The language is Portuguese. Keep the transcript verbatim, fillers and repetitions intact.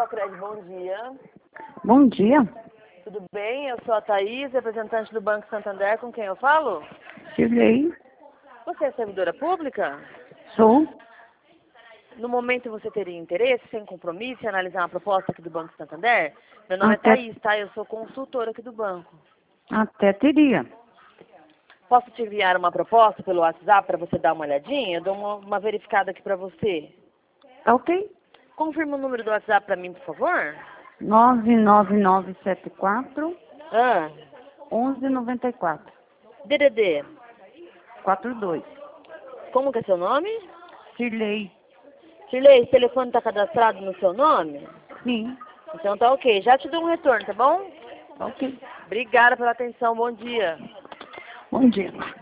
Facred, bom dia. Bom dia. Tudo bem? Eu sou a Thaís, representante do Banco Santander, com quem eu falo? Cheguei. Você é servidora pública? Sou. No momento você teria interesse, sem compromisso, em analisar uma proposta aqui do Banco Santander? Meu nome Até, é Thaís, tá? Eu sou consultora aqui do banco. até teria. Posso te enviar uma proposta pelo WhatsApp para você dar uma olhadinha? Eu dou uma, uma verificada aqui para você. Tá ok? Confirma o número do WhatsApp para mim, por favor. nove nove nove sete quatro, Ah, um um nove quatro, D D D. quatro dois. Como que é seu nome? Cirlei. Shirley, esse telefone está cadastrado no seu nome? Sim. Então tá ok. Já te dou um retorno, tá bom? Tá ok. Obrigada pela atenção. Bom dia. Bom dia.